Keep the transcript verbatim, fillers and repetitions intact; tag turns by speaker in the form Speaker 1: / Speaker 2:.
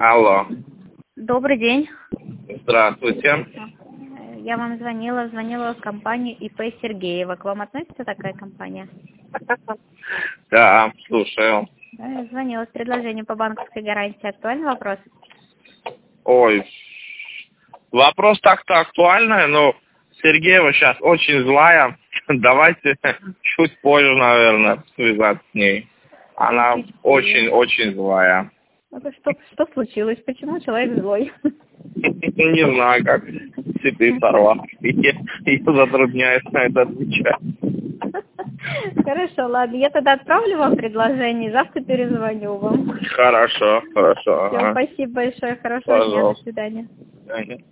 Speaker 1: Алло.
Speaker 2: Добрый день.
Speaker 1: Здравствуйте.
Speaker 2: Я вам звонила, звонила в компанию И П Сергеева. К вам относится такая компания?
Speaker 1: Да, слушаю.
Speaker 2: Да, я звонила с предложением по банковской гарантии. Актуальный вопрос?
Speaker 1: Ой, вопрос так-то актуальный, но Сергеева сейчас очень злая. Давайте чуть позже, наверное, связаться с ней. Она очень-очень злая.
Speaker 2: Это что, что случилось? Почему человек злой?
Speaker 1: Не знаю, как цветы сорвал. Ее затрудняет на это отвечать.
Speaker 2: Хорошо, ладно. Я тогда отправлю вам предложение, завтра перезвоню вам.
Speaker 1: Хорошо, хорошо.
Speaker 2: Все,
Speaker 1: Ага.
Speaker 2: спасибо большое. Хорошего дня. До свидания.
Speaker 1: Ага.